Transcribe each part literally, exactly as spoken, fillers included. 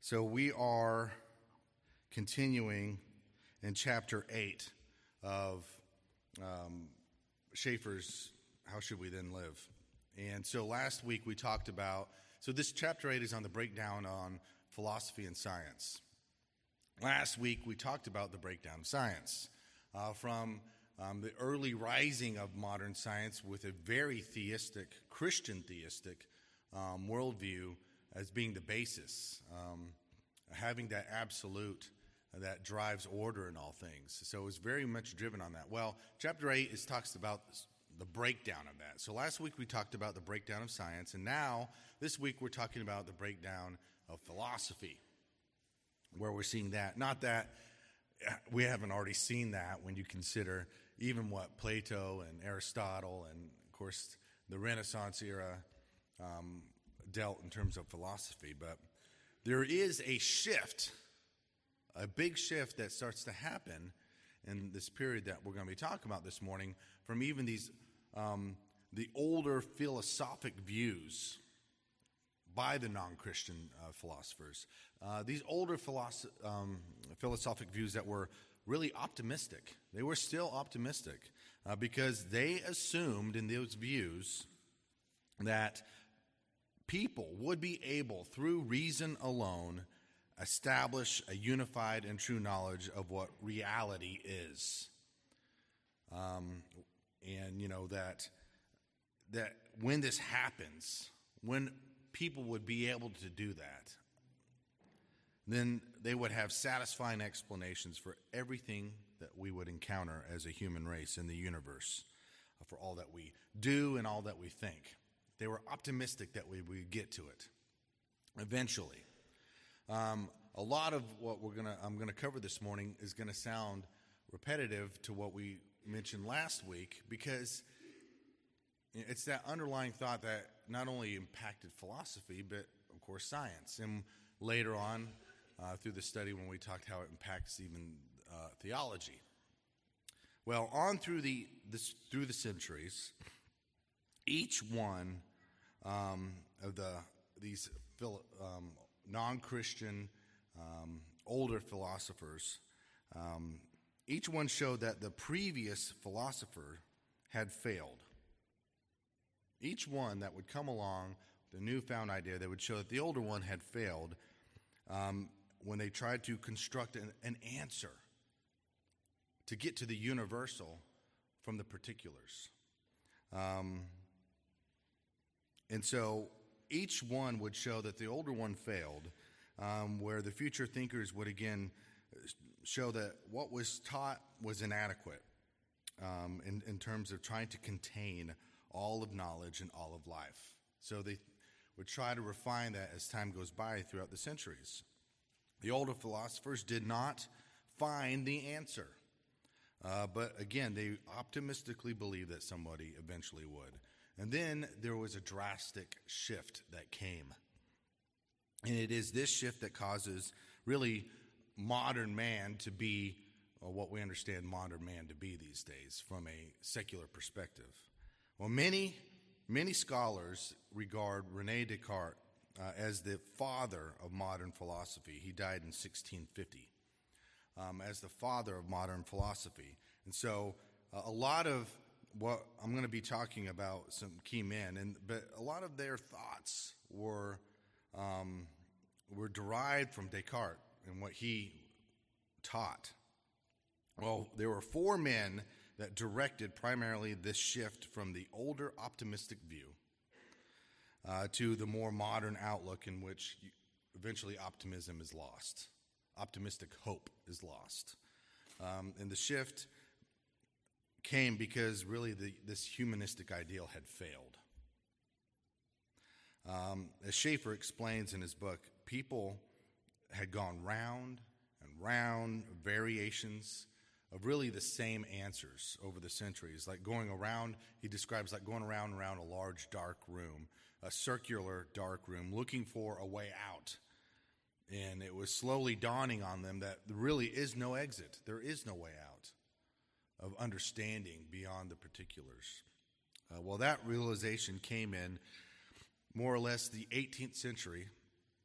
So we are continuing in chapter eight of um, Schaeffer's How Should We Then Live? And so last week we talked about, so this chapter eight is on the breakdown on philosophy and science. Last week we talked about the breakdown of science uh, from um, the early rising of modern science with a very theistic, Christian theistic um, worldview as being the basis, um, having that absolute that drives order in all things. So it was very much driven on that. Well, chapter eight is talks about the breakdown of that. So last week we talked about the breakdown of science, and now this week we're talking about the breakdown of philosophy, where we're seeing that. Not that we haven't already seen that when you consider even what Plato and Aristotle and, of course, the Renaissance era um, dealt in terms of philosophy. But there is a shift, a big shift that starts to happen in this period that we're going to be talking about this morning from even these, um, the older philosophic views by the non-Christian uh, philosophers. Uh, these older philosoph- um, philosophic views that were really optimistic. They were still optimistic uh, because they assumed in those views that people would be able, through reason alone, establish a unified and true knowledge of what reality is. Um, and, you know, that that when this happens, when people would be able to do that, then they would have satisfying explanations for everything that we would encounter as a human race in the universe, for all that we do and all that we think. They were optimistic that we would get to it eventually. Um, a lot of what we're gonna I'm gonna cover this morning is gonna sound repetitive to what we mentioned last week, because it's that underlying thought that not only impacted philosophy, but of course science. And later on, uh, through the study, when we talked how it impacts even uh, theology. Well, on through the this, through the centuries, each one um, of the these philo- um, non-Christian um, older philosophers, um, each one showed that the previous philosopher had failed. Each one that would come along, the newfound idea, they would show that the older one had failed um, when they tried to construct an, an answer to get to the universal from the particulars. Um, and so each one would show that the older one failed, um, where the future thinkers would again show that what was taught was inadequate um, in, in terms of trying to contain all of knowledge and all of life. So they would try to refine that as time goes by throughout the centuries. The older philosophers did not find the answer. Uh, but again, they optimistically believed that somebody eventually would. And then there was a drastic shift that came. And it is this shift that causes really modern man to be uh, what we understand modern man to be these days from a secular perspective. Well, many, many scholars regard René Descartes uh, as the father of modern philosophy. He died in sixteen fifty um, as the father of modern philosophy. And so uh, a lot of what I'm going to be talking about, some key men, and but a lot of their thoughts were um, were derived from Descartes and what he taught. Well, there were four men that directed primarily this shift from the older optimistic view uh, to the more modern outlook in which you, eventually optimism is lost. Optimistic hope is lost. Um, and the shift came because really the, this humanistic ideal had failed. Um, as Schaeffer explains in his book, people had gone round and round variations of really the same answers over the centuries, like going around, he describes like going around and around a large dark room, a circular dark room, looking for a way out. And it was slowly dawning on them that there really is no exit. There is no way out of understanding beyond the particulars. Uh, well, that realization came in more or less the eighteenth century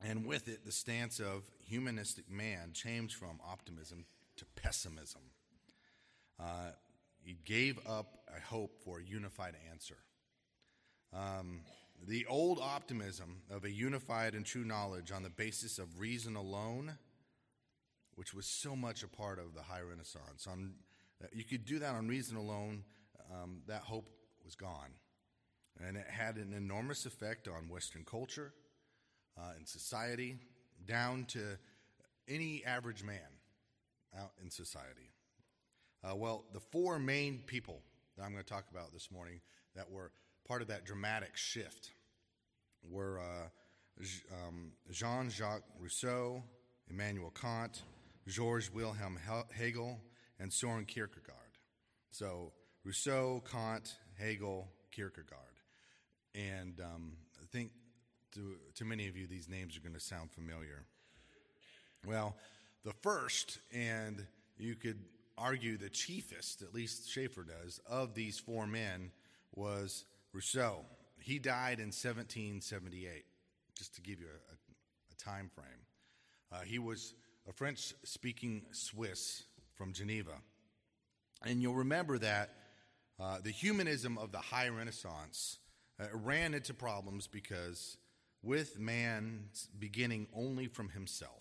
And with it, the stance of humanistic man changed from optimism to pessimism. Uh, he gave up a hope for a unified answer. Um, the old optimism of a unified and true knowledge on the basis of reason alone, which was so much a part of the High Renaissance. On, uh, you could do that on reason alone. Um, that hope was gone. And it had an enormous effect on Western culture uh, and society, down to any average man out in society. Uh, well, the four main people that I'm going to talk about this morning that were part of that dramatic shift were uh, um, Jean-Jacques Rousseau, Immanuel Kant, George Wilhelm Hegel, and Soren Kierkegaard. So Rousseau, Kant, Hegel, Kierkegaard. And um, I think to, to many of you, these names are going to sound familiar. Well, the first, and you could argue the chiefest, at least Schaeffer does, of these four men was Rousseau. He died in seventeen seventy-eight, just to give you a, a, a time frame. Uh, he was a French-speaking Swiss from Geneva. And you'll remember that uh, the humanism of the High Renaissance uh, ran into problems because with man beginning only from himself,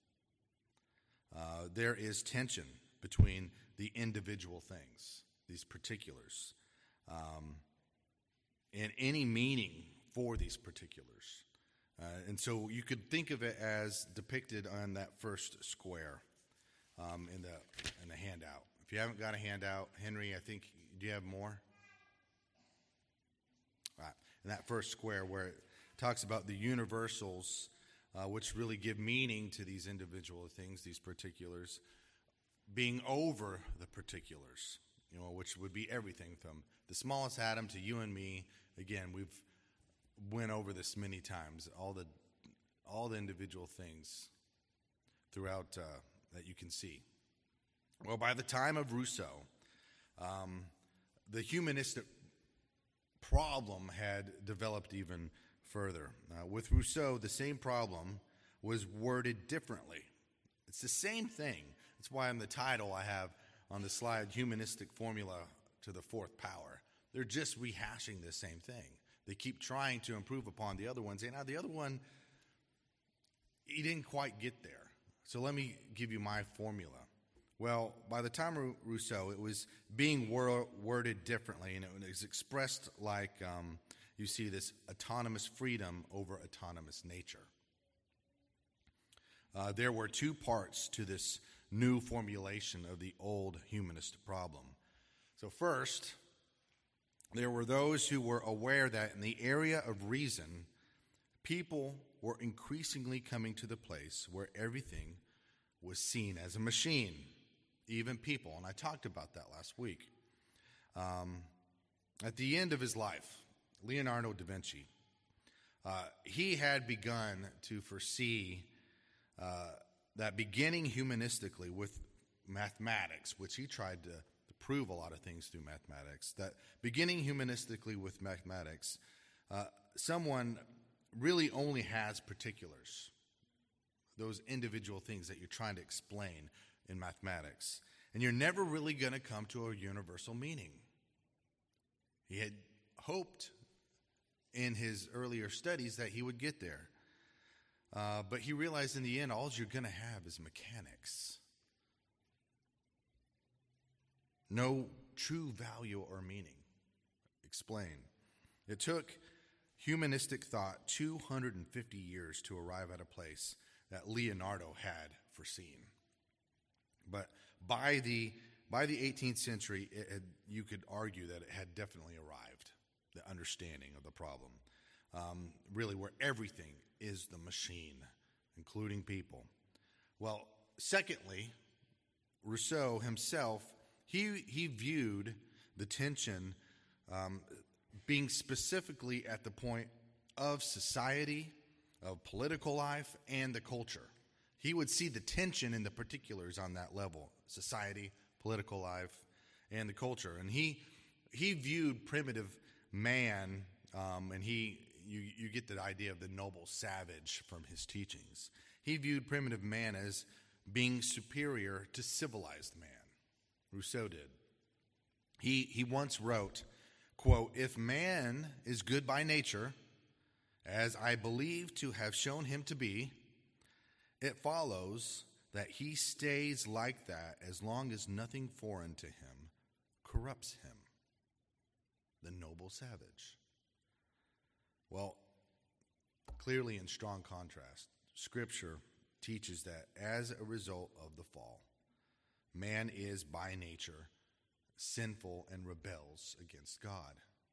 uh, there is tension between the individual things, these particulars, um, and any meaning for these particulars. Uh, and so you could think of it as depicted on that first square um, in the in the handout. If you haven't got a handout, Henry, I think, do you have more? All right. In that first square where it talks about the universals, uh, which really give meaning to these individual things, these particulars, being over the particulars, you know, which would be everything from the smallest atom to you and me. Again, we've went over this many times, all the all the individual things throughout uh, that you can see. Well, by the time of Rousseau, um, the humanistic problem had developed even further. Uh, with Rousseau, the same problem was worded differently. It's the same thing. That's why in the title I have on the slide, Humanistic Formula to the Fourth Power. They're just rehashing the same thing. They keep trying to improve upon the other one. Saying, now the other one, he didn't quite get there. So let me give you my formula. Well, by the time of Rousseau, it was being wor- worded differently, and it was expressed like um, you see this autonomous freedom over autonomous nature. Uh, there were two parts to this new formulation of the old humanist problem. So first, there were those who were aware that in the area of reason, people were increasingly coming to the place where everything was seen as a machine, even people. And I talked about that last week. Um, at the end of his life, Leonardo da Vinci, uh, he had begun to foresee uh, that beginning humanistically with mathematics, which he tried to, to prove a lot of things through mathematics, that beginning humanistically with mathematics, uh, someone really only has particulars, those individual things that you're trying to explain in mathematics. And you're never really going to come to a universal meaning. He had hoped in his earlier studies that he would get there. Uh, but he realized in the end, all you're going to have is mechanics. No true value or meaning. Explain. It took humanistic thought two hundred fifty years to arrive at a place that Leonardo had foreseen. But by the by the eighteenth century, it had, you could argue that it had definitely arrived, the understanding of the problem. Um, really, where everything is the machine, including people. Well, secondly, Rousseau himself, he he viewed the tension um, being specifically at the point of society, of political life, and the culture. He would see the tension in the particulars on that level, society, political life, and the culture. And he he viewed primitive man, um, and he you, you get the idea of the noble savage from his teachings. He viewed primitive man as being superior to civilized man. Rousseau did. He, he once wrote, quote, "If man is good by nature, as I believe to have shown him to be, it follows that he stays like that as long as nothing foreign to him corrupts him." The noble savage. Well, clearly in strong contrast, Scripture teaches that as a result of the fall, man is by nature sinful and rebels against God.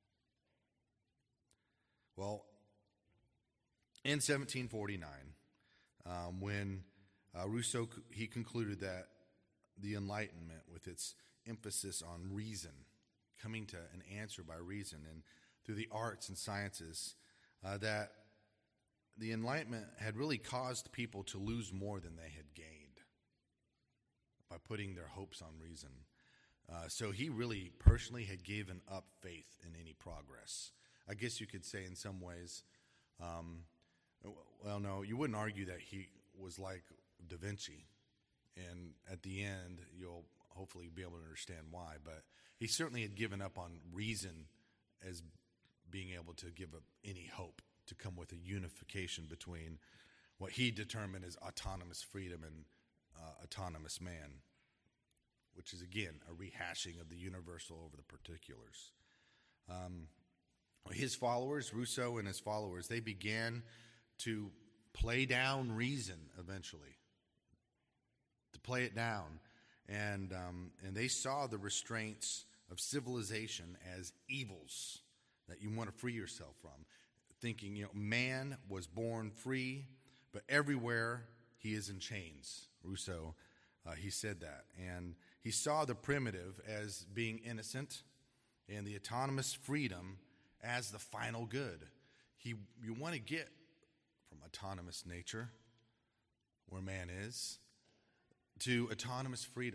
Well, in seventeen forty-nine, um, when uh, Rousseau, he concluded that the Enlightenment, with its emphasis on reason, coming to an answer by reason, and through the arts and sciences, uh, that the Enlightenment had really caused people to lose more than they had gained by putting their hopes on reason. Uh, so he really personally had given up faith in any progress. I guess you could say in some ways, um, well, no, you wouldn't argue that he was like Da Vinci. And at the end, you'll hopefully be able to understand why. But he certainly had given up on reason as being able to give up any hope to come with a unification between what he determined as autonomous freedom and uh, autonomous man, which is, again, a rehashing of the universal over the particulars. Um, his followers, Rousseau and his followers, they began to play down reason eventually, to play it down. And um, and they saw the restraints of civilization as evils that you want to free yourself from, thinking, you know, man was born free, but everywhere he is in chains. Rousseau, uh, he said that. And he saw the primitive as being innocent and the autonomous freedom as the final good. He, you want to get from autonomous nature, where man is, to autonomous freedom.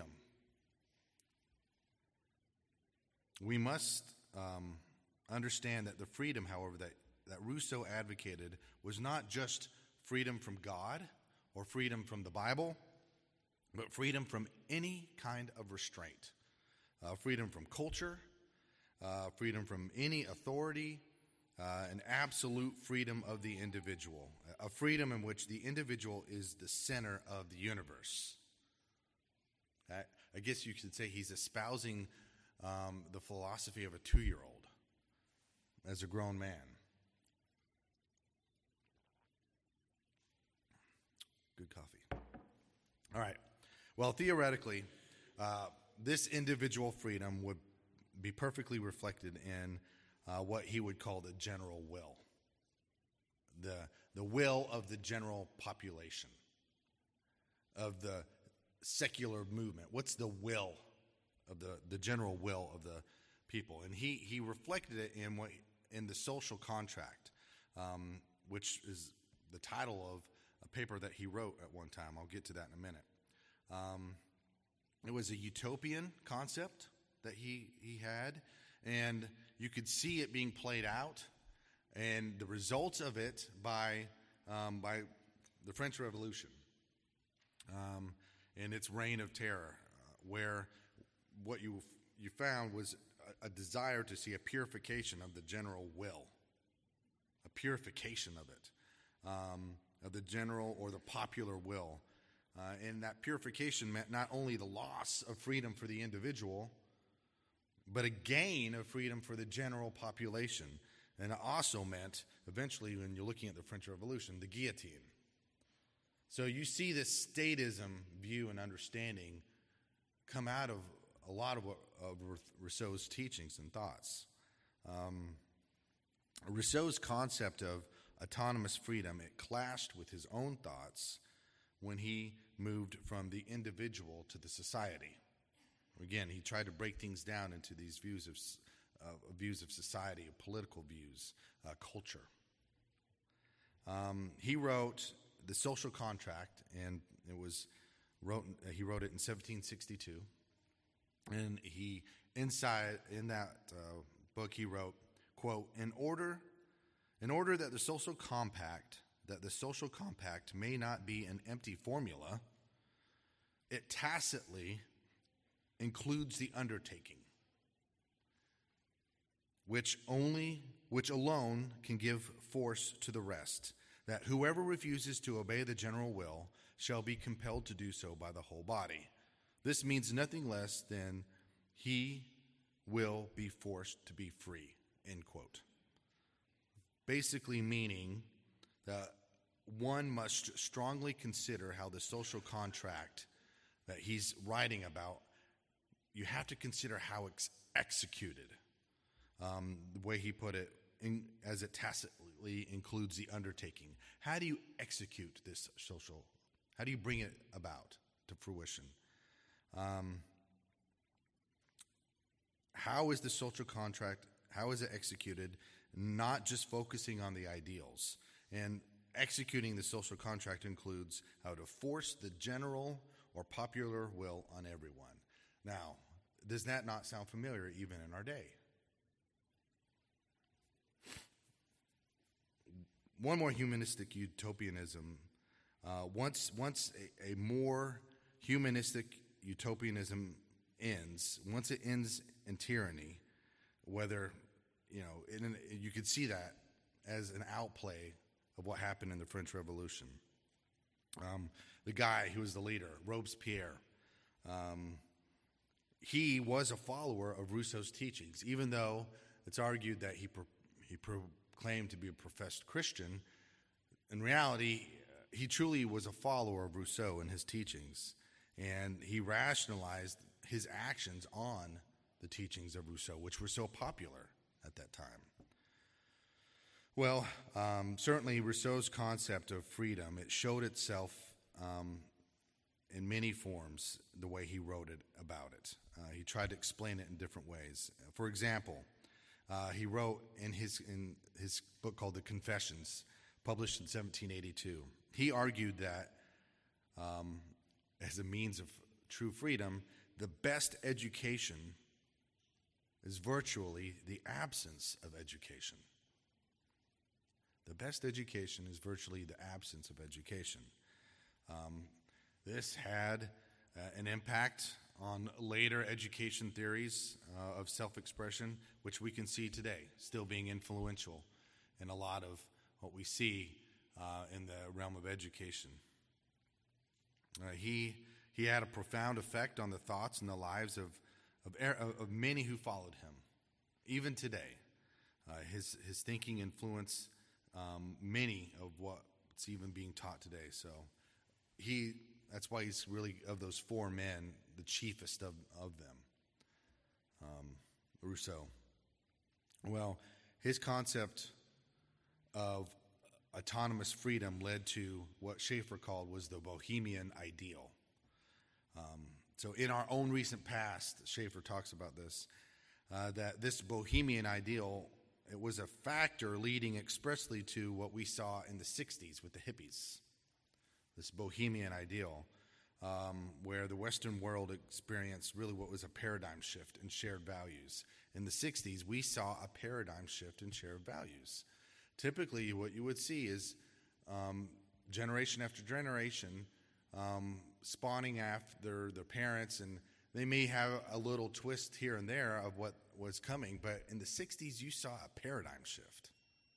We must um, understand that the freedom, however, that, that Rousseau advocated was not just freedom from God or freedom from the Bible, but freedom from any kind of restraint. Uh, freedom from culture, uh, freedom from any authority, uh, an absolute freedom of the individual, a freedom in which the individual is the center of the universe. I, I guess you could say he's espousing um, the philosophy of a two-year-old as a grown man. Good coffee. All right. Well, theoretically, uh, this individual freedom would be perfectly reflected in uh, what he would call the general will, the, the will of the general population, of the secular movement. What's the will of the, the general will of the people? And he, he reflected it in what in the social contract, um, which is the title of a paper that he wrote at one time. I'll get to that in a minute. Um, it was a utopian concept that he, he had, and you could see it being played out, and the results of it by um, by the French Revolution um, and its reign of terror, uh, where what you you found was a, a desire to see a purification of the general will, a purification of it, um, of the general or the popular will. Uh, and that purification meant not only the loss of freedom for the individual, but a gain of freedom for the general population. And it also meant, eventually, when you're looking at the French Revolution, the guillotine. So you see this statism view and understanding come out of a lot of, what, of Rousseau's teachings and thoughts. Um, Rousseau's concept of autonomous freedom, it clashed with his own thoughts when he moved from the individual to the society. Again, he tried to break things down into these views of uh, views of society, of political views, uh, culture. Um, he wrote The Social Contract, and it was wrote. Uh, he wrote it in seventeen sixty-two, and he inside in that uh, book he wrote, quote, "In order In order that the social compact, that the social compact may not be an empty formula, it tacitly includes the undertaking, which only, which alone can give force to the rest, that whoever refuses to obey the general will shall be compelled to do so by the whole body. This means nothing less than he will be forced to be free, end quote. Basically meaning that one must strongly consider how the social contract that he's writing about, you have to consider how it's executed. Um, the way he put it, in, as it tacitly includes the undertaking. How do you execute this social? How do you bring it about to fruition? Um, how is the social contract, how is it executed? Not just focusing on the ideals. And executing the social contract includes how to force the general or popular will on everyone. Now, does that not sound familiar even in our day? One more humanistic utopianism. Uh, once once a, a more humanistic utopianism ends, once it ends in tyranny, whether, you know, in, you could see that as an outplay of what happened in the French Revolution. Um, the guy who was the leader, Robespierre, um, he was a follower of Rousseau's teachings, even though it's argued that he pro- he proclaimed to be a professed Christian. In reality, he truly was a follower of Rousseau and his teachings, and he rationalized his actions on the teachings of Rousseau, which were so popular at that time. Well, um, certainly Rousseau's concept of freedom, it showed itself um, in many forms the way he wrote it about it. Uh, he tried to explain it in different ways. For example, uh, he wrote in his in his book called The Confessions, published in seventeen eighty-two, he argued that um, as a means of true freedom, the best education is virtually the absence of education. The best education is virtually the absence of education. Um, this had uh, an impact on later education theories uh, of self-expression, which we can see today, still being influential in a lot of what we see uh, in the realm of education. Uh, he he had a profound effect on the thoughts and the lives of of, of many who followed him, even today. Uh, his his thinking influenced um, many of what's even being taught today. So he that's why he's really, of those four men, the chiefest of, of them, um, Rousseau. Well, his concept of autonomous freedom led to what Schaeffer called was the Bohemian ideal. Um, so in our own recent past, Schaeffer talks about this, uh, that this Bohemian ideal, it was a factor leading expressly to what we saw in the sixties with the hippies, this Bohemian ideal, um, where the Western world experienced really what was a paradigm shift in shared values. In the sixties, we saw a paradigm shift in shared values. Typically, what you would see is um, generation after generation um, spawning after their parents, and they may have a little twist here and there of what was coming, but in the sixties, you saw a paradigm shift.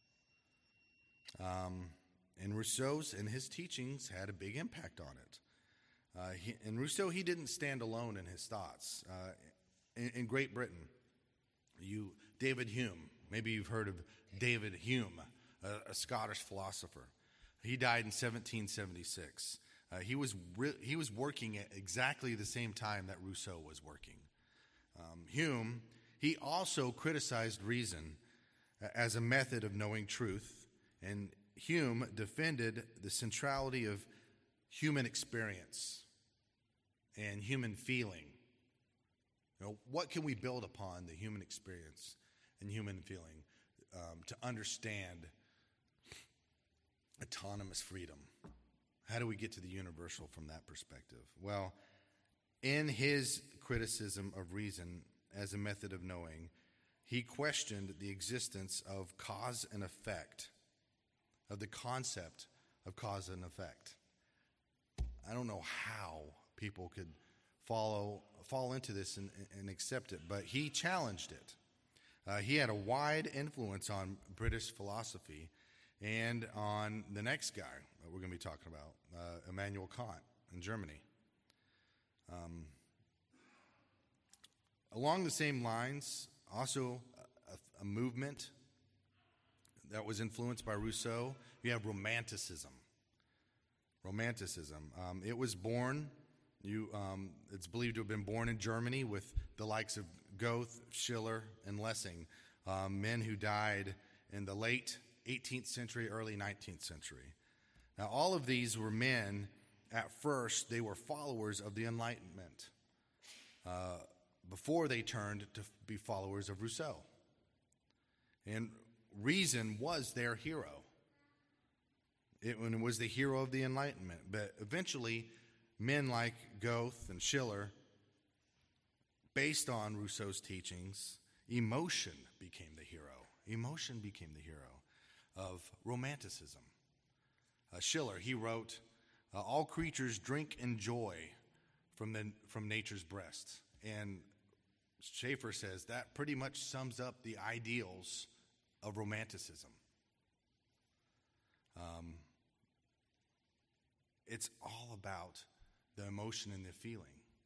Um, and Rousseau's and his teachings had a big impact on it. Uh, he, and Rousseau, he didn't stand alone in his thoughts. Uh, in, in Great Britain, you David Hume, maybe you've heard of David Hume, a, a Scottish philosopher. He died in seventeen seventy-six. Uh, he was re- he was working at exactly the same time that Rousseau was working. Um, Hume, he also criticized reason as a method of knowing truth, and Hume defended the centrality of human experience and human feeling. You know, what can we build upon the human experience and human feeling um, to understand autonomous freedom? How do we get to the universal from that perspective? Well, in his criticism of reason as a method of knowing, he questioned the existence of cause and effect, of the concept of cause and effect. I don't know how people could follow fall into this and, and accept it, but he challenged it. Uh, he had a wide influence on British philosophy and on the next guy that we're going to be talking about, uh, Immanuel Kant in Germany. Um, along the same lines, also a, a movement that was influenced by Rousseau, you have Romanticism. Romanticism. Um, it was born, you, um, it's believed to have been born in Germany with the likes of Goethe, Schiller, and Lessing, um, men who died in the late eighteenth century, early nineteenth century. Now, all of these were men, at first, they were followers of the Enlightenment uh, before they turned to be followers of Rousseau. And reason was their hero. It, it was the hero of the Enlightenment. But eventually, men like Goethe and Schiller, based on Rousseau's teachings, emotion became the hero. Emotion became the hero of Romanticism. Uh, Schiller, he wrote, uh, all creatures drink and joy from, the, from nature's breast. And Schaeffer says that pretty much sums up the ideals of Romanticism. Um, it's all about the emotion and the feeling.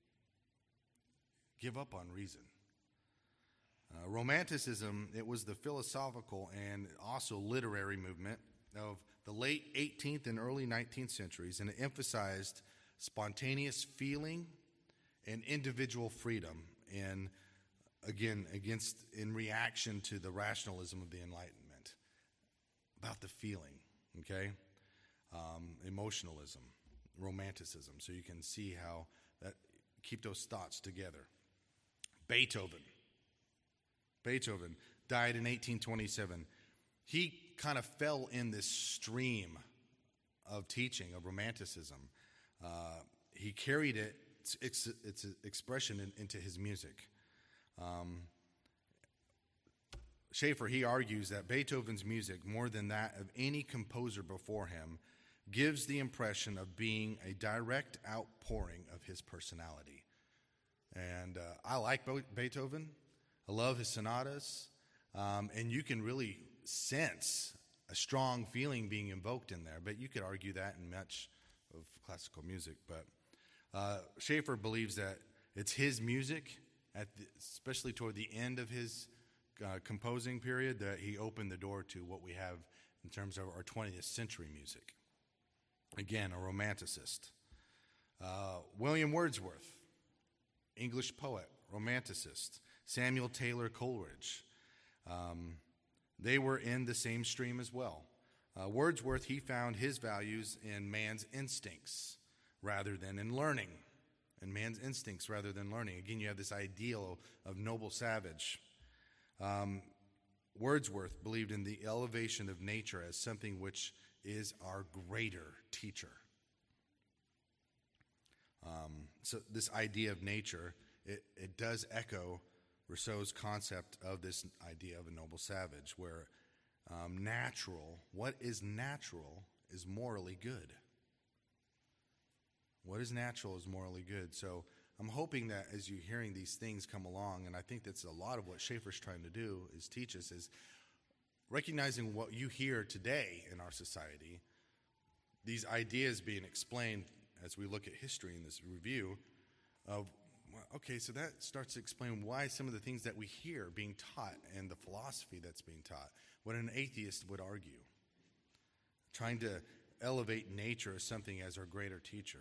Give up on reason. Uh, Romanticism, it was the philosophical and also literary movement of the late eighteenth and early nineteenth centuries, and it emphasized spontaneous feeling and individual freedom, and again, against in reaction to the rationalism of the Enlightenment, about the feeling, okay? Um, emotionalism, romanticism, so you can see how that, keep those thoughts together. Beethoven. Beethoven died in eighteen twenty-seven. He kind of fell in this stream of teaching, of Romanticism. Uh, he carried it, its, its expression in, into his music. Um, Schaeffer, he argues that Beethoven's music, more than that of any composer before him, gives the impression of being a direct outpouring of his personality. And uh, I like Beethoven. I love his sonatas. Um, and you can really sense a strong feeling being invoked in there. But you could argue that in much of classical music. But uh, Schaeffer believes that it's his music, at the, especially toward the end of his uh, composing period, that he opened the door to what we have in terms of our twentieth century music. Again, a romanticist. Uh, William Wordsworth, English poet, romanticist. Samuel Taylor Coleridge. Um, they were in the same stream as well. Uh, Wordsworth, he found his values in man's instincts rather than in learning. And man's instincts rather than learning. Again, you have this ideal of noble savage. Um, Wordsworth believed in the elevation of nature as something which is our greater teacher. Um, so this idea of nature, it, it does echo Rousseau's concept of this idea of a noble savage, where um, natural, what is natural is morally good. What is natural is morally good. So I'm hoping that as you're hearing these things come along, and I think that's a lot of what Schaeffer's trying to do, is teach us, is recognizing what you hear today in our society, these ideas being explained as we look at history in this review of, okay, so that starts to explain why some of the things that we hear being taught and the philosophy that's being taught, what an atheist would argue, trying to elevate nature as something as our greater teacher,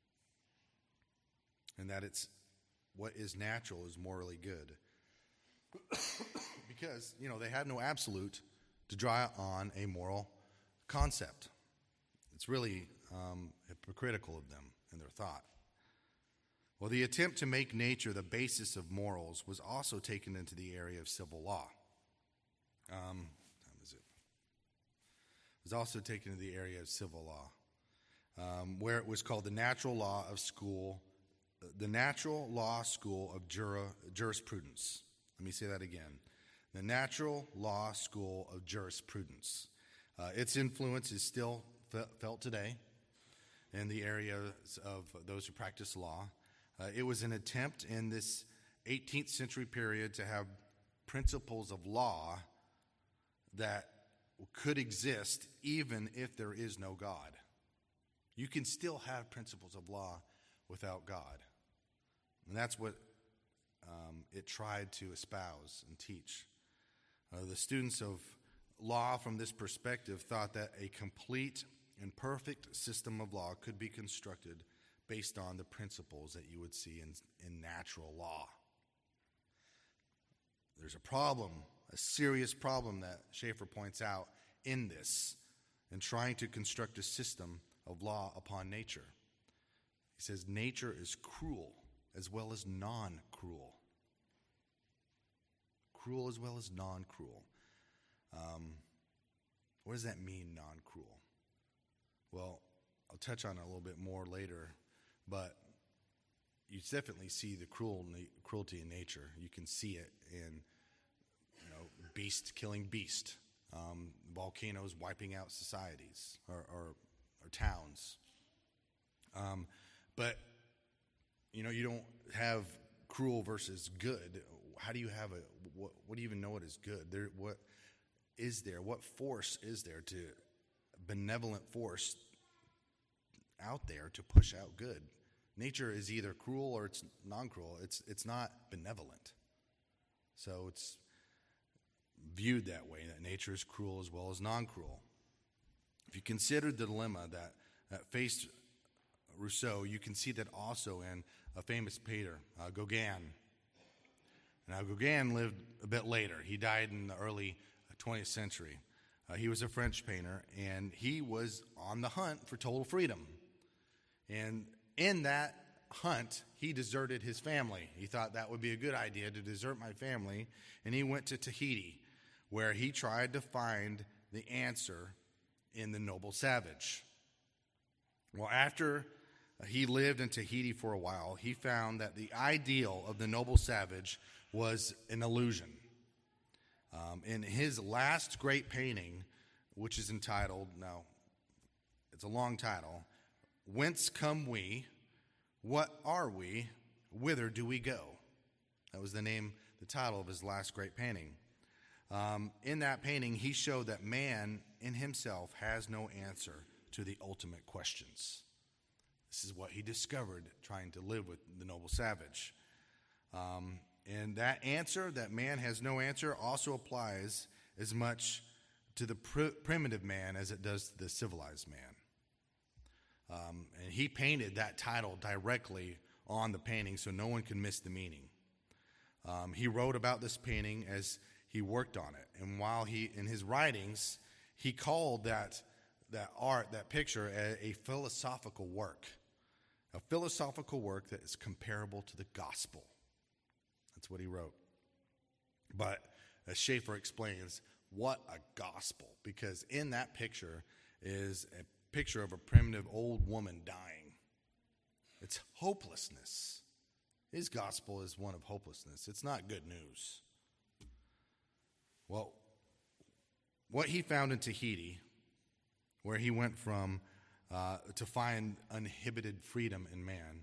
and that it's what is natural is morally good. Because, you know, they had no absolute to draw on a moral concept. It's really um, hypocritical of them in their thought. Well, the attempt to make nature the basis of morals was also taken into the area of civil law. Um, how is it? It was also taken into the area of civil law, um, where it was called the natural law of school, the natural law school of jura, jurisprudence. Let me say that again. the Natural Law School of Jurisprudence. Uh, its influence is still fe- felt today in the areas of those who practice law. Uh, it was an attempt in this eighteenth century period to have principles of law that could exist even if there is no God. You can still have principles of law without God. And that's what um, it tried to espouse and teach. Uh, the students of law from this perspective thought that a complete and perfect system of law could be constructed based on the principles that you would see in, in natural law. There's a problem, a serious problem that Schaeffer points out in this, in trying to construct a system of law upon nature. He says nature is cruel as well as non-cruel. Cruel as well as non-cruel. Um, what does that mean, non-cruel? Well, I'll touch on it a little bit more later, but you definitely see the cruel cruelty in nature. You can see it in, you know, beast killing beast, um, volcanoes wiping out societies or, or, or towns. Um, but you know, you don't have cruel versus good. How do you have a what? What do you even know what is good? There, what is there? What force is there to benevolent force out there to push out good? Nature is either cruel or it's non-cruel. It's it's not benevolent. So it's viewed that way, that nature is cruel as well as non-cruel. If you consider the dilemma that, that faced Rousseau, you can see that also in a famous painter, uh, Gauguin. Now, Gauguin lived a bit later. He died in the early twentieth century. Uh, he was a French painter, and he was on the hunt for total freedom. And in that hunt, he deserted his family. He thought that would be a good idea to desert my family, and he went to Tahiti, where he tried to find the answer in the noble savage. Well, after he lived in Tahiti for a while, he found that the ideal of the noble savage was an illusion. Um, in his last great painting, which is entitled, now it's a long title, Whence Come We? What Are We? Whither Do We Go? That was the name, the title of his last great painting. Um, in that painting, he showed that man in himself has no answer to the ultimate questions. This is what he discovered trying to live with the noble savage. Um, and that answer, that man has no answer, also applies as much to the pr- primitive man as it does to the civilized man. Um, and he painted that title directly on the painting so no one could miss the meaning. Um, he wrote about this painting as he worked on it. And while he, in his writings, he called that, that art, that picture, a, a philosophical work. A philosophical work that is comparable to the gospel. That's what he wrote. But as Schaeffer explains, what a gospel. Because in that picture is a picture of a primitive old woman dying. It's hopelessness. His gospel is one of hopelessness. It's not good news. Well, what he found in Tahiti, where he went from uh, to find uninhibited freedom in man,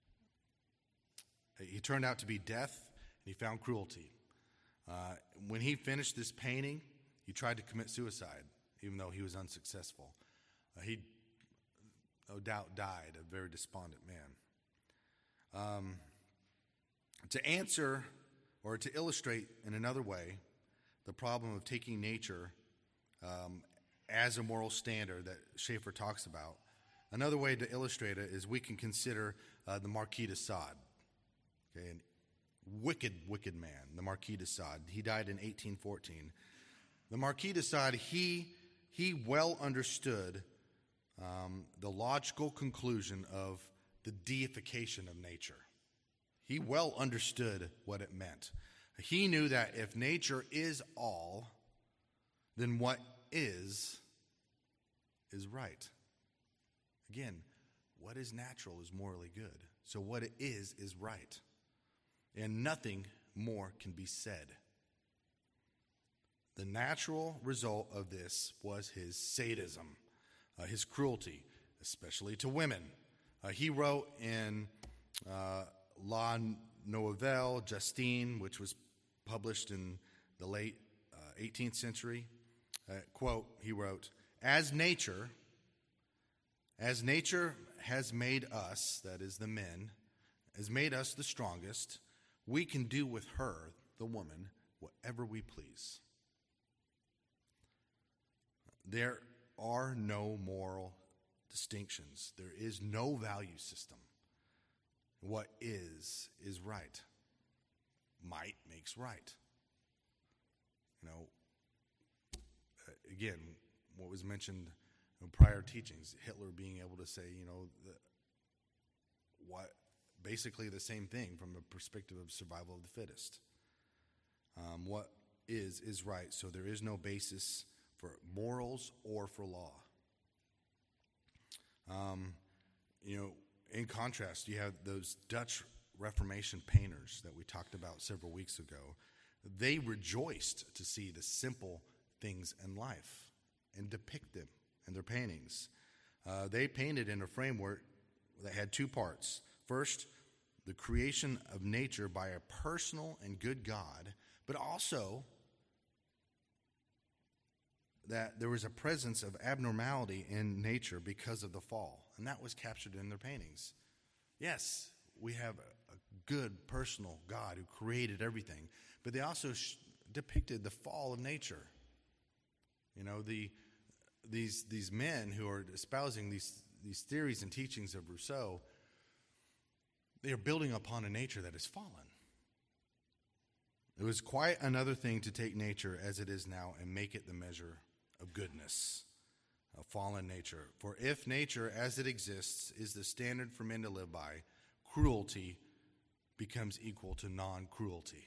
he turned out to be death, and he found cruelty. Uh, when he finished this painting, he tried to commit suicide, even though he was unsuccessful. Uh, he, no doubt, died a very despondent man. Um, to answer or to illustrate in another way the problem of taking nature um, as a moral standard that Schaeffer talks about, another way to illustrate it is we can consider uh, the Marquis de Sade, okay, an wicked, wicked man, the Marquis de Sade. He died in eighteen fourteen. The Marquis de Sade, he, he well understood um, the logical conclusion of the deification of nature. He well understood what it meant. He knew that if nature is all, then what is, is right. Again, what is natural is morally good. So what it is, is right. And nothing more can be said. The natural result of this was his sadism, uh, his cruelty, especially to women. Uh, he wrote in uh, La Nouvelle Justine, which was published in the late uh, eighteenth century, uh, quote, he wrote, as nature, as nature has made us, that is the men, has made us the strongest, we can do with her, the woman, whatever we please. There are no moral distinctions. There is no value system. What is, is right. Might makes right. You know, again, what was mentioned in prior teachings, Hitler being able to say, you know, the, what basically the same thing from the perspective of survival of the fittest. Um, what is, is right. So there is no basis for morals or for law. Um, you know, in contrast, you have those Dutch Reformation painters that we talked about several weeks ago. They rejoiced to see the simple things in life and depict them in their paintings. Uh, they painted in a framework that had two parts. First, the creation of nature by a personal and good God, but also that there was a presence of abnormality in nature because of the fall, and that was captured in their paintings. Yes, we have a, a good personal God who created everything, but they also sh- depicted the fall of nature. You know, the these these men who are espousing these these theories and teachings of Rousseau, they are building upon a nature that has fallen. It was quite another thing to take nature as it is now and make it the measure of goodness, of fallen nature. For if nature as it exists is the standard for men to live by, cruelty becomes equal to non-cruelty.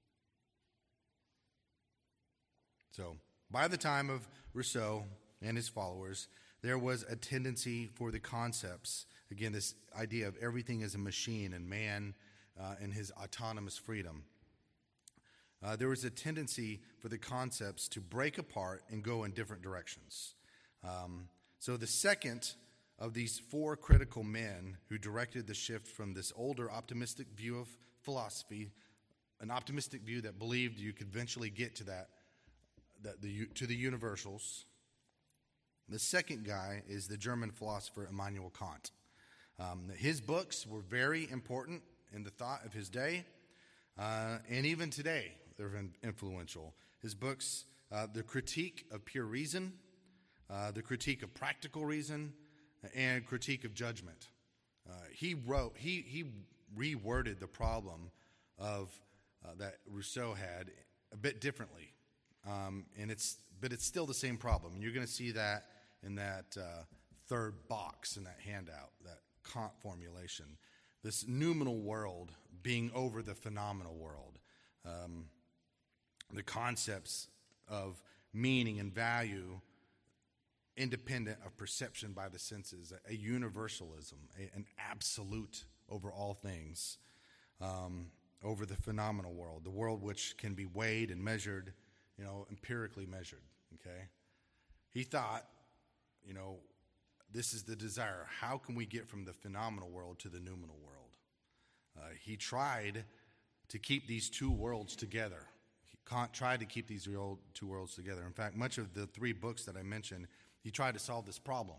So, by the time of Rousseau and his followers, there was a tendency for the concepts, again, this idea of everything as a machine and man uh, and his autonomous freedom. Uh, there was a tendency for the concepts to break apart and go in different directions. Um, so the second of these four critical men who directed the shift from this older optimistic view of philosophy, an optimistic view that believed you could eventually get to that, that the to the universals. The second guy is the German philosopher Immanuel Kant. Um, his books were very important in the thought of his day, uh, and even today they're influential. His books, uh, The Critique of Pure Reason, uh, The Critique of Practical Reason, and Critique of Judgment. Uh, he wrote, he he reworded the problem of uh, that Rousseau had a bit differently, um, and it's but it's still the same problem. And you're going to see that in that uh, third box in that handout, that Kant formulation, this noumenal world being over the phenomenal world. Um, the concepts of meaning and value independent of perception by the senses, a, a universalism, a, an absolute over all things, um, over the phenomenal world, the world which can be weighed and measured, you know, empirically measured, okay? He thought, you know, this is the desire. How can we get from the phenomenal world to the noumenal world? Uh, he tried to keep these two worlds together. Kant tried to keep these two worlds together. In fact, much of the three books that I mentioned, he tried to solve this problem.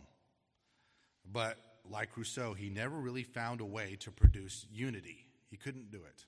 But like Rousseau, he never really found a way to produce unity. He couldn't do it.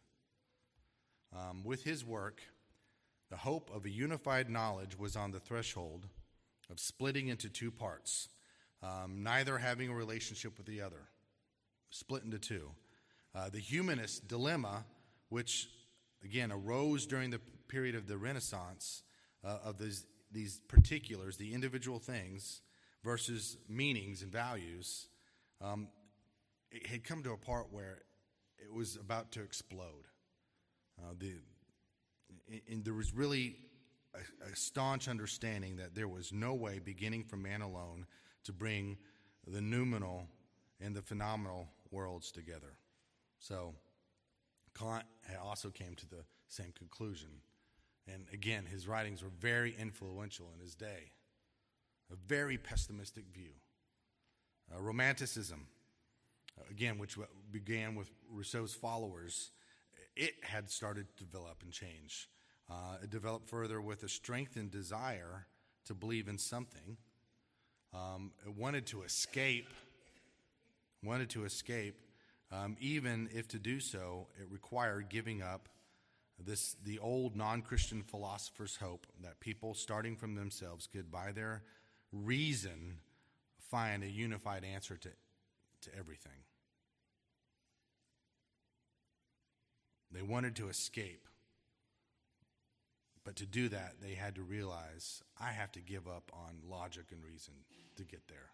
Um, with his work, the hope of a unified knowledge was on the threshold of splitting into two parts, um, neither having a relationship with the other, split into two. Uh, the humanist dilemma, which, again, arose during the period of the Renaissance, uh, of these, these particulars, the individual things, versus meanings and values, um, it had come to a part where it was about to explode. Uh, the, and there was really a, a staunch understanding that there was no way, beginning from man alone, to bring the noumenal and the phenomenal worlds together. So Kant also came to the same conclusion. And again, his writings were very influential in his day. A very pessimistic view. Uh, Romanticism, again, which began with Rousseau's followers, it had started to develop and change. Uh, it developed further with a strengthened desire to believe in something. Um, it wanted to escape, wanted to escape, um, even if to do so, it required giving up this the old non-Christian philosopher's hope that people, starting from themselves, could, by their reason, find a unified answer to, to everything. They wanted to escape. But to do that, they had to realize, I have to give up on logic and reason to get there.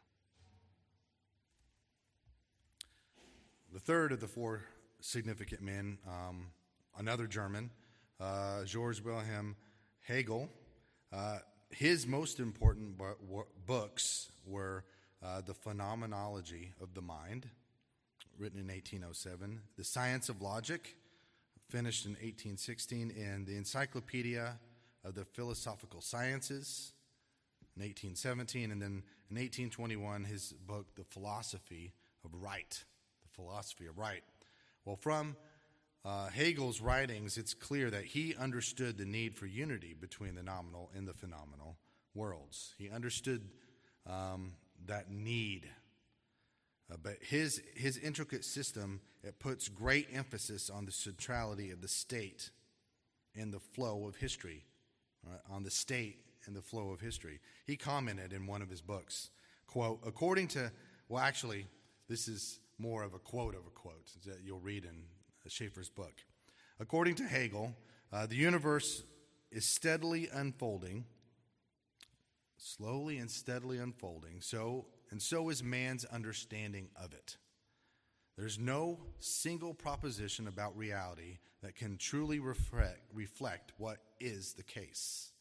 The third of the four significant men, um, another German, uh, George Wilhelm Hegel. Uh, his most important bu- w- books were uh, The Phenomenology of the Mind, written in eighteen oh seven, The Science of Logic, finished in eighteen sixteen, and the Encyclopedia of the Philosophical Sciences in eighteen seventeen, and then in eighteen twenty-one, his book, The Philosophy of Right. The Philosophy of Right. Well, from uh, Hegel's writings, it's clear that he understood the need for unity between the nominal and the phenomenal worlds. He understood um, that need. Uh, but his his intricate system, it puts great emphasis on the centrality of the state and the flow of history, right? On the state and the flow of history. He commented in one of his books, quote, according to, well, actually, this is more of a quote of a quote that you'll read in Schaeffer's book. According to Hegel, uh, the universe is steadily unfolding, slowly and steadily unfolding, so and so is man's understanding of it. There's no single proposition about reality that can truly reflect, reflect what is the case.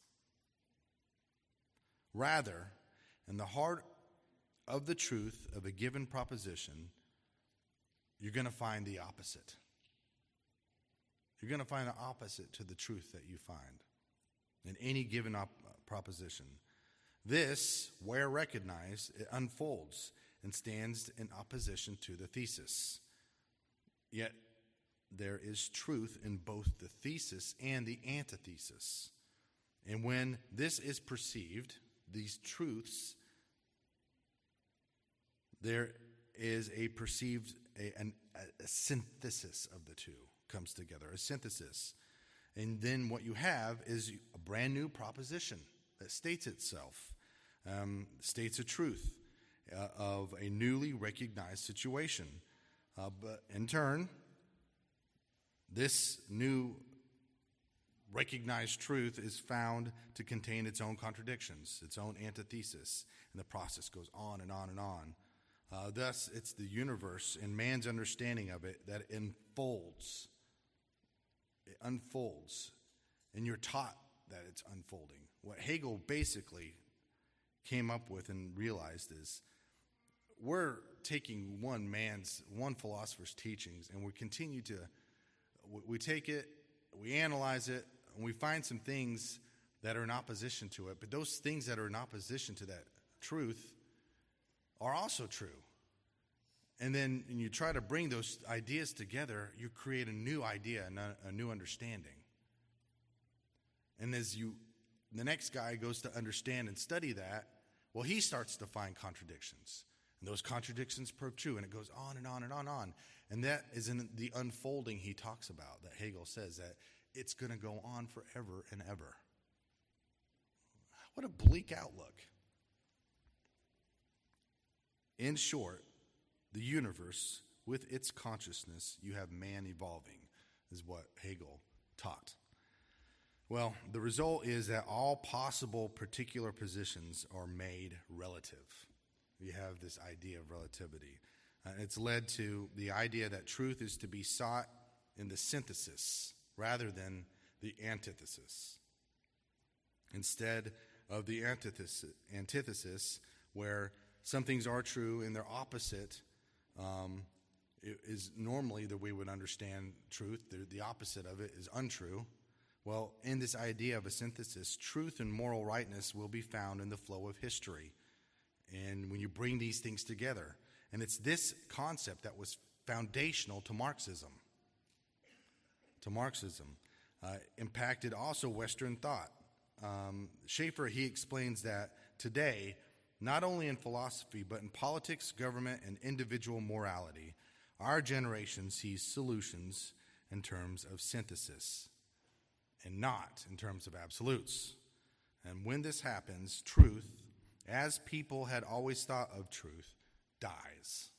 Rather, in the heart of the truth of a given proposition, you're going to find the opposite. You're going to find the opposite to the truth that you find in any given op- proposition. This, where recognized, it unfolds and stands in opposition to the thesis. Yet there is truth in both the thesis and the antithesis. And when this is perceived, these truths, there is a perceived, a, an, a synthesis of the two comes together, a synthesis. And then what you have is a brand new proposition that states itself, um, states a truth uh, of a newly recognized situation. Uh, but in turn, this new recognized truth is found to contain its own contradictions, its own antithesis, and the process goes on and on and on. Uh, thus, it's the universe and man's understanding of it that unfolds. It unfolds, and you're taught that it's unfolding. What Hegel basically came up with and realized is we're taking one man's, one philosopher's teachings, and we continue to, we take it, we analyze it, and we find some things that are in opposition to it. But those things that are in opposition to that truth are also true. And then when you try to bring those ideas together, you create a new idea and a, a new understanding. And as you, the next guy goes to understand and study that, well, he starts to find contradictions. And those contradictions prove true, and it goes on and on and on and on. And that is in the unfolding he talks about, that Hegel says that it's going to go on forever and ever. What a bleak outlook. In short, the universe, with its consciousness, you have man evolving, is what Hegel taught. Well, the result is that all possible particular positions are made relative. You have this idea of relativity. Uh, it's led to the idea that truth is to be sought in the synthesis rather than the antithesis. Instead of the antithesis, antithesis where some things are true and they're opposite, um, is normally the way we would understand truth. The, the opposite of it is untrue. Well, in this idea of a synthesis, truth and moral rightness will be found in the flow of history. And when you bring these things together, and it's this concept that was foundational to Marxism. To Marxism. Uh, impacted also Western thought. Um, Schaeffer, he explains that today, not only in philosophy, but in politics, government, and individual morality, our generation sees solutions in terms of synthesis and not in terms of absolutes. And when this happens, truth, as people had always thought of truth, dies.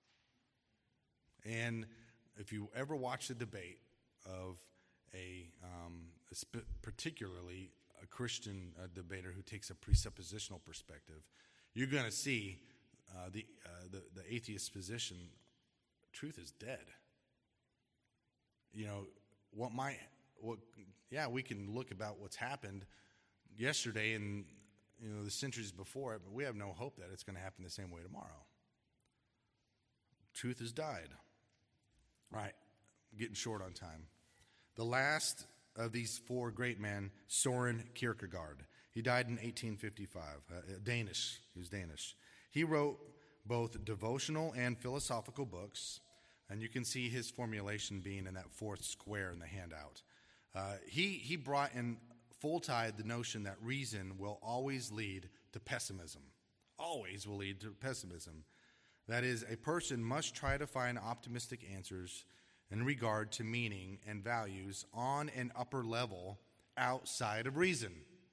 And if you ever watch the debate of a, um, a sp- particularly a Christian uh, debater who takes a presuppositional perspective, you're going to see uh, the, uh, the the atheist position. Truth is dead. You know what might what? Yeah, we can look about what's happened yesterday and you know the centuries before it, but we have no hope that it's going to happen the same way tomorrow. Truth has died. All right, I'm getting short on time. The last of these four great men, Soren Kierkegaard. He died in eighteen fifty-five, uh, Danish. He was Danish. He wrote both devotional and philosophical books, and you can see his formulation being in that fourth square in the handout. Uh, he, he brought in full tide the notion that reason will always lead to pessimism. Always will lead to pessimism. That is, a person must try to find optimistic answers in regard to meaning and values on an upper level outside of reason.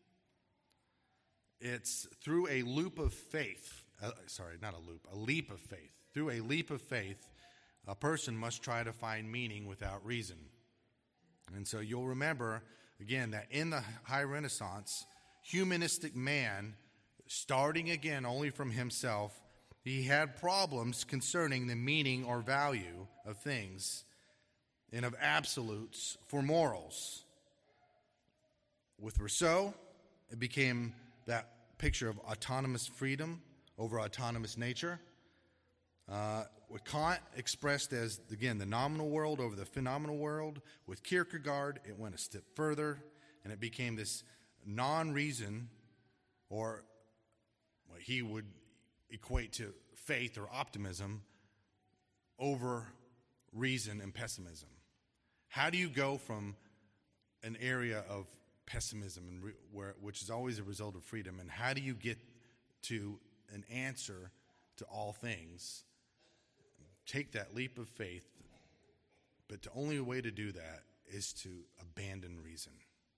It's through a loop of faith, uh, sorry, not a loop, a leap of faith. Through a leap of faith, a person must try to find meaning without reason. And so you'll remember, again, that in the High Renaissance, humanistic man, starting again only from himself, he had problems concerning the meaning or value of things and of absolutes for morals. With Rousseau, it became that picture of autonomous freedom over autonomous nature. Uh, with Kant expressed as, again, the nominal world over the phenomenal world. With Kierkegaard, it went a step further, and it became this non-reason, or what he would equate to faith or optimism, over reason and pessimism. How do you go from an area of pessimism, and re- where, which is always a result of freedom, and how do you get to an answer to all things? Take that leap of faith, but the only way to do that is to abandon reason.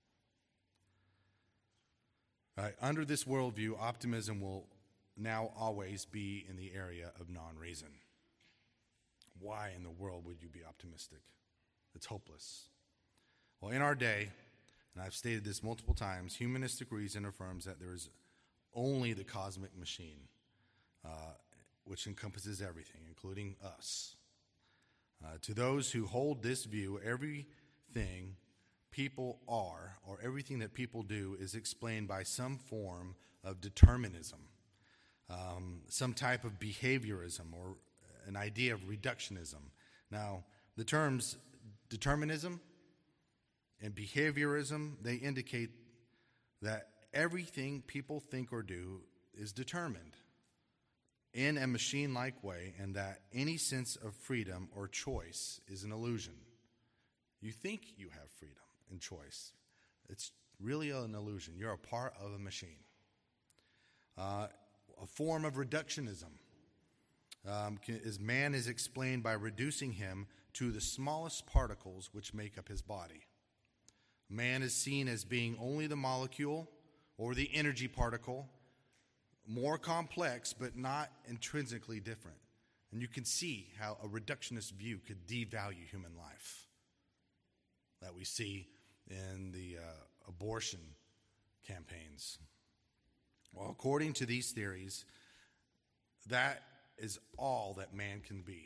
All right, under this worldview, optimism will now always be in the area of non-reason. Why in the world would you be optimistic? It's hopeless. Well, in our day, and I've stated this multiple times, humanistic reason affirms that there is only the cosmic machine, uh, which encompasses everything, including us. Uh, to those who hold this view, everything people are, or everything that people do, is explained by some form of determinism, um, some type of behaviorism, or an idea of reductionism. Now, the terms determinism and behaviorism, they indicate that everything people think or do is determined in a machine-like way, and that any sense of freedom or choice is an illusion. You think you have freedom and choice. It's really an illusion. You're a part of a machine. Uh, a form of reductionism um, can, is man is explained by reducing him to the smallest particles which make up his body. Man is seen as being only the molecule or the energy particle, more complex but not intrinsically different. And you can see how a reductionist view could devalue human life that we see in the uh, abortion campaigns. Well, according to these theories, that is all that man can be.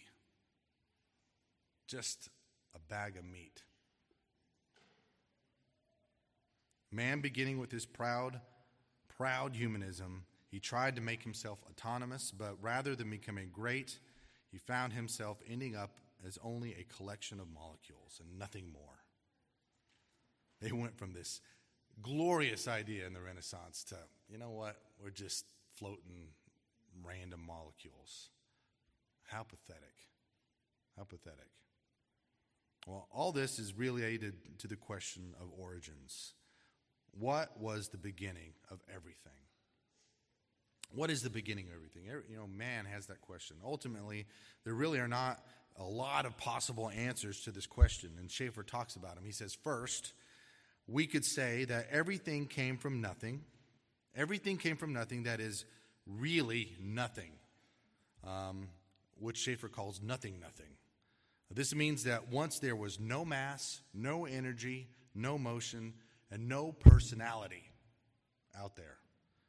Just a bag of meat. Man, beginning with his proud, proud humanism, he tried to make himself autonomous, but rather than becoming great, he found himself ending up as only a collection of molecules and nothing more. They went from this glorious idea in the Renaissance to, you know what, we're just floating random molecules. How pathetic. How pathetic. Well, all this is related to the question of origins. What was the beginning of everything? What is the beginning of everything? You know, man has that question. Ultimately, there really are not a lot of possible answers to this question, and Schaeffer talks about them. He says, first, we could say that everything came from nothing. Everything came from nothing that is really nothing, um, which Schaeffer calls nothing nothing. This means that once there was no mass, no energy, no motion, and no personality out there.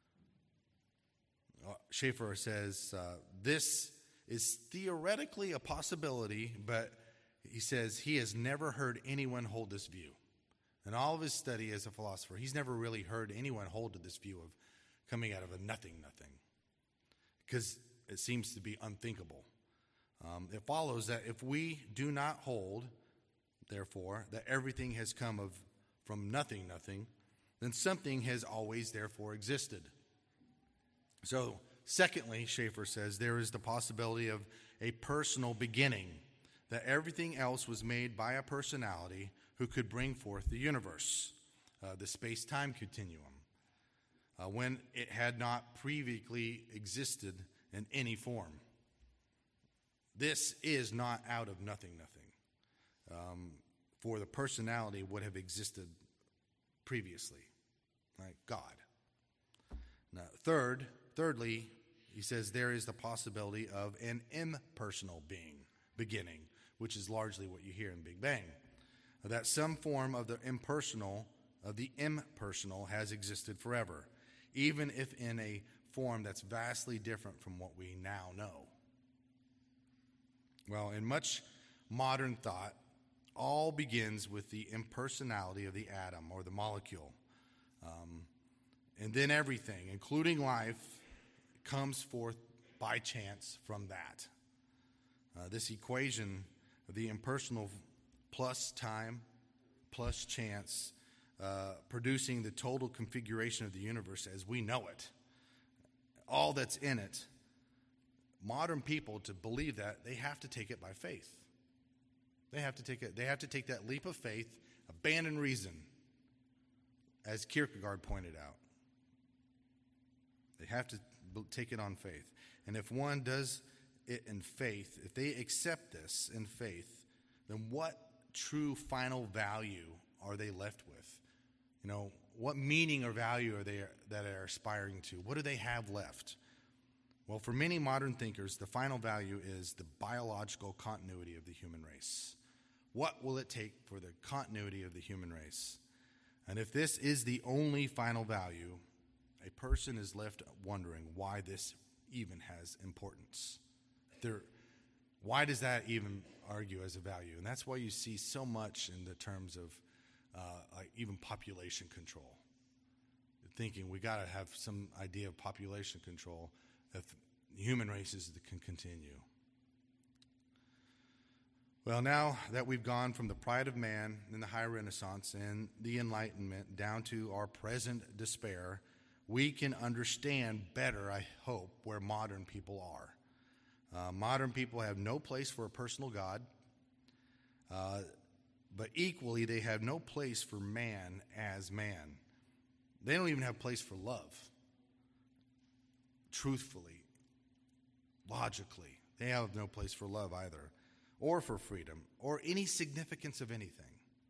Uh, Schaeffer says uh, this is theoretically a possibility, but he says he has never heard anyone hold this view. In all of his study as a philosopher, he's never really heard anyone hold to this view of coming out of a nothing nothing, because it seems to be unthinkable. Um, it follows that if we do not hold, therefore, that everything has come of from nothing nothing, then something has always therefore existed. So, secondly, Schaeffer says, there is the possibility of a personal beginning, that everything else was made by a personality who could bring forth the universe, uh, the space-time continuum, uh, when it had not previously existed in any form. This is not out of nothing, nothing, um, for the personality would have existed previously, like God. Now, third, thirdly, he says there is the possibility of an impersonal being, beginning, which is largely what you hear in Big Bang. That some form of the impersonal, of the impersonal has existed forever, even if in a form that's vastly different from what we now know. Well, in much modern thought, all begins with the impersonality of the atom or the molecule. Um, and then everything, including life, comes forth by chance from that. Uh, this equation of the impersonal plus time plus chance, uh, producing the total configuration of the universe as we know it, all that's in it, modern people, to believe that, they have to take it by faith. They have to take it. They have to take that leap of faith, abandon reason, as Kierkegaard pointed out. They have to take it on faith. And if one does it in faith, if they accept this in faith, then what true final value are they left with? You know, what meaning or value are they that are aspiring to? What do they have left? Well, for many modern thinkers, the final value is the biological continuity of the human race. What will it take for the continuity of the human race? And if this is the only final value, a person is left wondering why this even has importance. There, why does that even argue as a value? And that's why you see so much in the terms of uh, like even population control. Thinking we got to have some idea of population control if human races can continue. Well, now that we've gone from the pride of man in the high Renaissance and the Enlightenment down to our present despair, we can understand better, I hope, where modern people are. Uh, modern people have no place for a personal God, uh, but equally they have no place for man as man. They don't even have place for love. Truthfully, logically, they have no place for love either, or for freedom, or any significance of anything.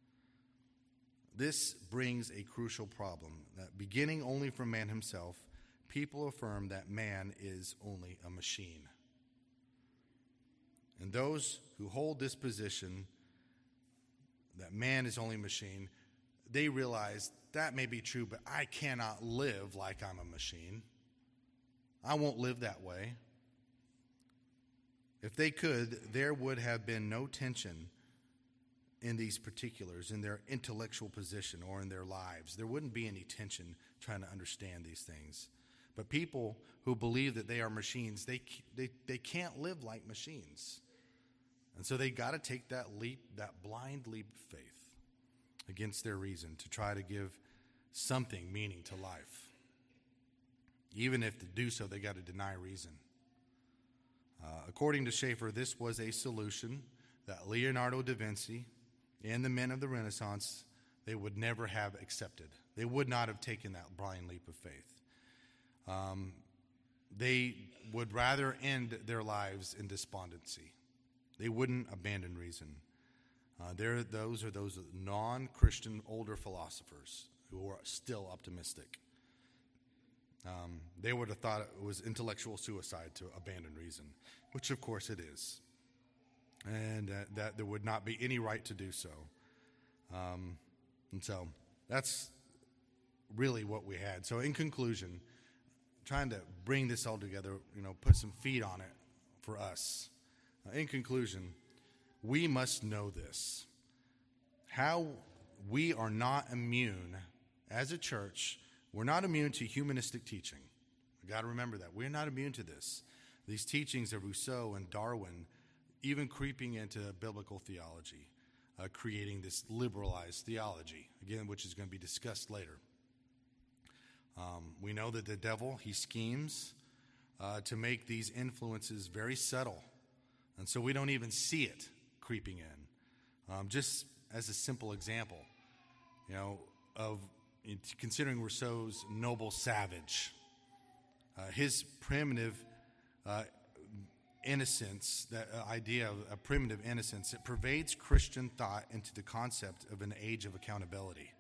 This brings a crucial problem, that beginning only from man himself, people affirm that man is only a machine. And those who hold this position, that man is only a machine, they realize that may be true, but I cannot live like I'm a machine. I won't live that way. If they could, there would have been no tension in these particulars, in their intellectual position or in their lives. There wouldn't be any tension trying to understand these things. But people who believe that they are machines, they they, they can't live like machines. And so they got to take that leap, that blind leap of faith. against their reason to try to give something meaning to life. Even if to do so, they got to deny reason. Uh, according to Schaeffer, this was a solution that Leonardo da Vinci and the men of the Renaissance, they would never have accepted. They would not have taken that blind leap of faith. Um, they would rather end their lives in despondency. They wouldn't abandon reason. Uh, there, those are those non-Christian older philosophers who are still optimistic. Um, they would have thought it was intellectual suicide to abandon reason, which of course it is, and uh, that there would not be any right to do so. Um, and so that's really what we had. So in conclusion, trying to bring this all together, you know, put some feet on it for us. Uh, in conclusion, we must know this: how we are not immune as a church. We're not immune to humanistic teaching. We've got to remember that. We're not immune to this. These teachings of Rousseau and Darwin, even creeping into biblical theology, uh, creating this liberalized theology, again, which is going to be discussed later. Um, we know that the devil, he schemes uh, to make these influences very subtle. And so we don't even see it creeping in. Um, just as a simple example, you know, of considering Rousseau's noble savage, uh, his primitive uh, innocence, that uh, idea of a primitive innocence, it pervades Christian thought into the concept of an age of accountability,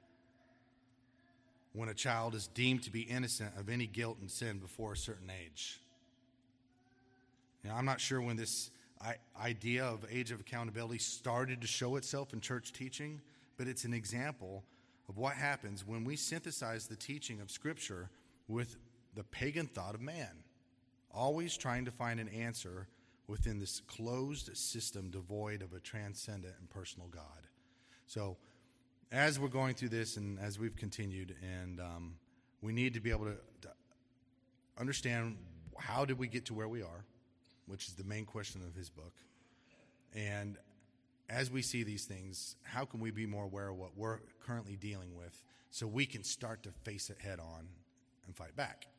when a child is deemed to be innocent of any guilt and sin before a certain age. You know, I'm not sure when this I, idea of age of accountability started to show itself in church teaching, but it's an example of what happens when we synthesize the teaching of Scripture with the pagan thought of man, always trying to find an answer within this closed system devoid of a transcendent and personal God. So as we're going through this and as we've continued, and um, we need to be able to, to understand how did we get to where we are, which is the main question of his book. And as we see these things, how can we be more aware of what we're currently dealing with so we can start to face it head on and fight back?